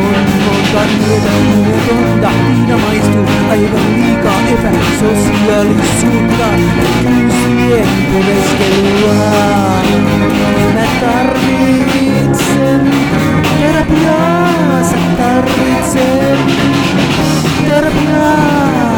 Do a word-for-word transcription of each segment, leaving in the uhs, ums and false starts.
On monta mieltä muutonta, viina maistuu aivan liikaa epäsosiaalisuutta. Kyysien pureskelua. Mä tarvitsen terapiaa, sä tarvitsen terapiaa.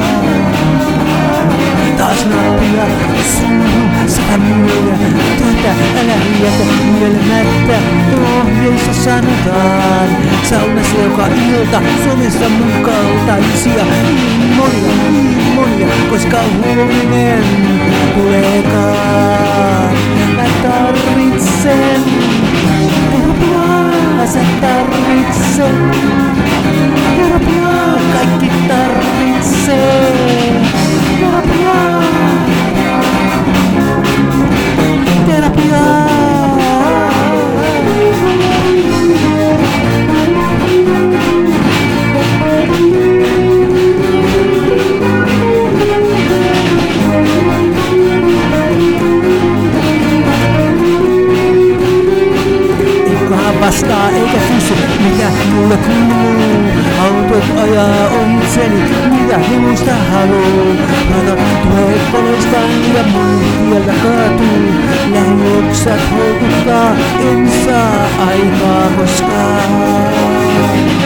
Taas nappia suuhun, sata myötä, työtä älä jätä mielmättä. Ohjeissa sanotaan, saunassa joka ilta, Suomessa mun kaltaisia. Niin monia, niin monia, koska huominen tuleekaan. Mä tarvitsen terapiaa, sä tarvitsen terapiaa, kaikki tarvitsee terapiaa, terapiaa. Vastaa eikä kysy, mitä mulle kuuluu. Autot ajaa ohitseni, mitä minusta haluu. Rata tulee polostaan ja mun tieltä kaatuu. Lähiöksät houkuttaa, en saa aikaa koskaan.